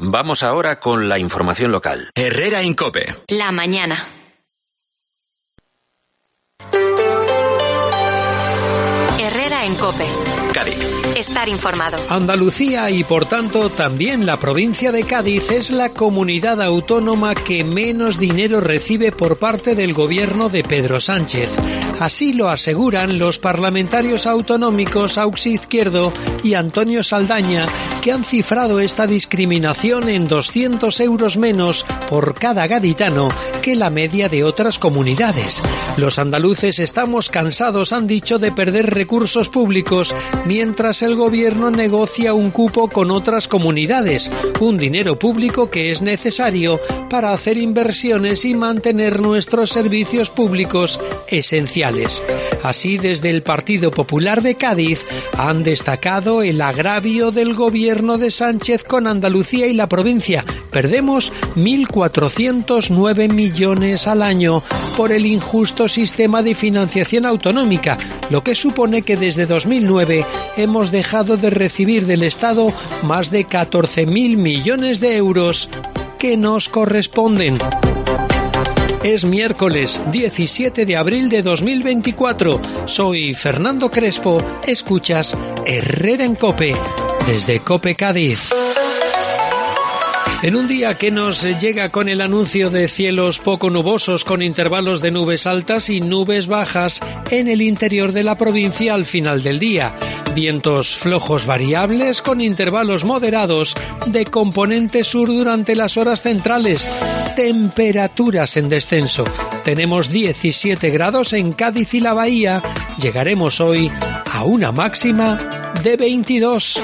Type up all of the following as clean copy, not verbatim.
Vamos ahora con la información local. Herrera en COPE. La mañana. Herrera en COPE. Cádiz. Estar informado. Andalucía y por tanto también la provincia de Cádiz es la comunidad autónoma que menos dinero recibe por parte del gobierno de Pedro Sánchez. Así lo aseguran los parlamentarios autonómicos Auxi Izquierdo y Antonio Saldaña, que han cifrado esta discriminación en 200 euros menos por cada gaditano que la media de otras comunidades. Los andaluces estamos cansados, han dicho, de perder recursos públicos mientras el gobierno negocia un cupo con otras comunidades, un dinero público que es necesario para hacer inversiones y mantener nuestros servicios públicos esenciales. Así, desde el Partido Popular de Cádiz han destacado el agravio del gobierno de Sánchez con Andalucía y la provincia. Perdemos 1.409 millones al año por el injusto sistema de financiación autonómica, lo que supone que desde 2009 hemos dejado de recibir del Estado más de 14.000 millones de euros que nos corresponden. Es miércoles 17 de abril de 2024. Soy Fernando Crespo. Escuchas Herrera en COPE, desde COPE Cádiz. En un día que nos llega con el anuncio de cielos poco nubosos con intervalos de nubes altas y nubes bajas en el interior de la provincia al final del día. Vientos flojos variables con intervalos moderados de componente sur durante las horas centrales. Temperaturas en descenso. Tenemos 17 grados en Cádiz y la Bahía. Llegaremos hoy a una máxima de 22.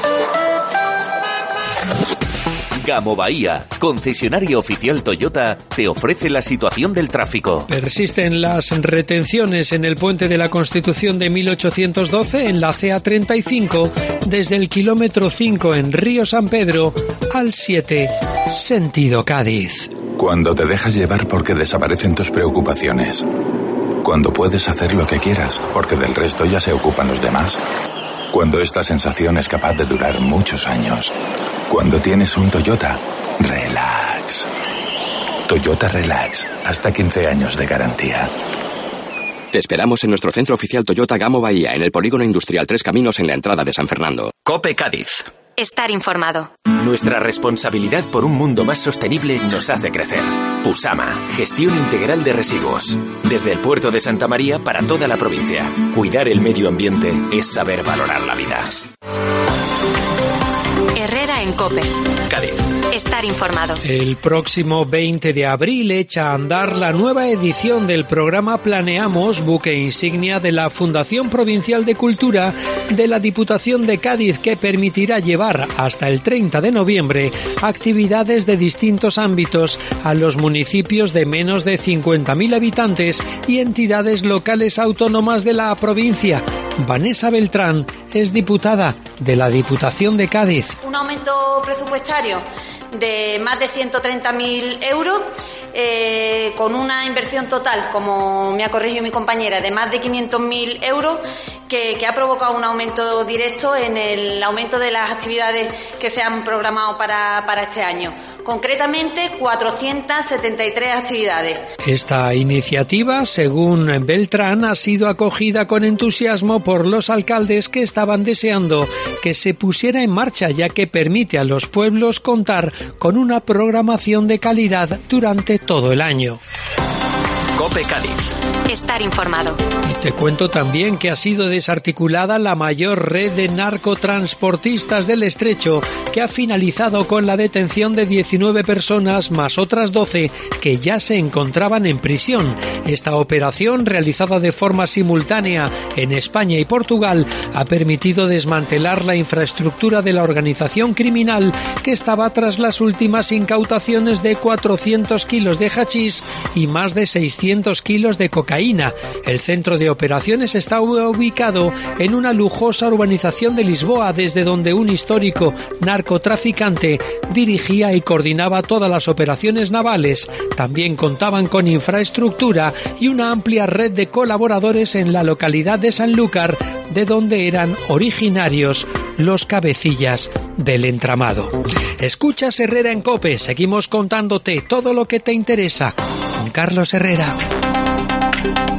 Gamo Bahía, concesionario oficial Toyota, te ofrece la situación del tráfico. Persisten las retenciones en el puente de la Constitución de 1812 en la CA35 desde el kilómetro 5 en Río San Pedro al 7, sentido Cádiz. Cuando te dejas llevar porque desaparecen tus preocupaciones. Cuando puedes hacer lo que quieras porque del resto ya se ocupan los demás. Cuando esta sensación es capaz de durar muchos años. Cuando tienes un Toyota, relax. Toyota Relax, hasta 15 años de garantía. Te esperamos en nuestro centro oficial Toyota Gamo Bahía, en el Polígono Industrial Tres Caminos, en la entrada de San Fernando. COPE Cádiz. Estar informado. Nuestra responsabilidad por un mundo más sostenible nos hace crecer. Pusama, gestión integral de residuos. Desde el puerto de Santa María para toda la provincia. Cuidar el medio ambiente es saber valorar la vida. Herrera en COPE. Cádiz. Estar informado. El próximo 20 de abril echa a andar la nueva edición del programa Planeamos, buque insignia de la Fundación Provincial de Cultura de la Diputación de Cádiz, que permitirá llevar hasta el 30 de noviembre actividades de distintos ámbitos a los municipios de menos de 50.000 habitantes y entidades locales autónomas de la provincia. Vanessa Beltrán es diputada de la Diputación de Cádiz. Un aumento presupuestario de más de 130.000 euros, con una inversión total, como me ha corregido mi compañera, de más de 500.000 euros, que ha provocado un aumento directo en el aumento de las actividades que se han programado para este año. Concretamente, 473 actividades. Esta iniciativa, según Beltrán, ha sido acogida con entusiasmo por los alcaldes que estaban deseando que se pusiera en marcha, ya que permite a los pueblos contar con una programación de calidad durante todo el año. COPE Cádiz. Estar informado. Y te cuento también que ha sido desarticulada la mayor red de narcotransportistas del Estrecho, que ha finalizado con la detención de 19 personas más otras 12 que ya se encontraban en prisión. Esta operación, realizada de forma simultánea en España y Portugal, ha permitido desmantelar la infraestructura de la organización criminal, que estaba tras las últimas incautaciones de 400 kilos de hachís y más de 600 kilos de cocaína. El centro de operaciones está ubicado en una lujosa urbanización de Lisboa, desde donde un histórico narcotraficante dirigía y coordinaba todas las operaciones navales. También contaban con infraestructura y una amplia red de colaboradores en la localidad de Sanlúcar, de donde eran originarios los cabecillas del entramado. Escuchas Herrera en COPE. Seguimos contándote todo lo que te interesa. Con Carlos Herrera.